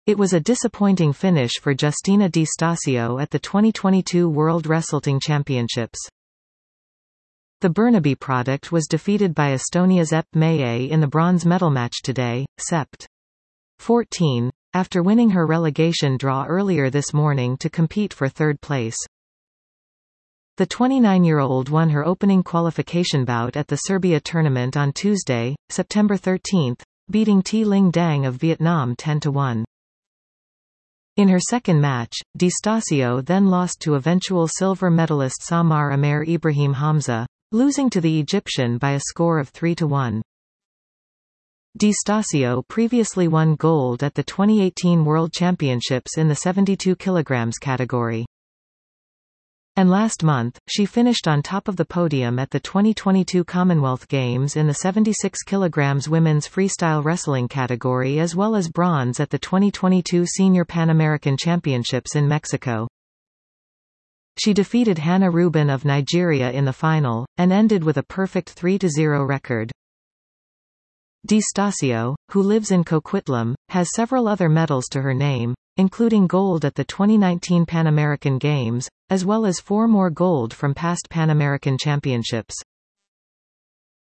It was a disappointing finish for Justina Di Stasio at the 2022 World Wrestling Championships. The Burnaby product was defeated by Estonia's Epp Mäe in the bronze medal match today, Sept. 14, after winning her relegation draw earlier this morning to compete for third place. The 29-year-old won her opening qualification bout at the Serbia tournament on Tuesday, September 13, beating T Ling Dang of Vietnam 10-1. In her second match, Di Stasio then lost to eventual silver medalist Samar Amer Ibrahim Hamza, losing to the Egyptian by a score of 3-1. Di Stasio previously won gold at the 2018 World Championships in the 72 kg category. And last month, she finished on top of the podium at the 2022 Commonwealth Games in the 76 kg women's freestyle wrestling category as well as bronze at the 2022 Senior Pan American Championships in Mexico. She defeated Hannah Rubin of Nigeria in the final, and ended with a perfect 3-0 record. Di Stasio, who lives in Coquitlam, has several other medals to her name, including gold at the 2019 Pan American Games, as well as 4 more gold from past Pan American Championships.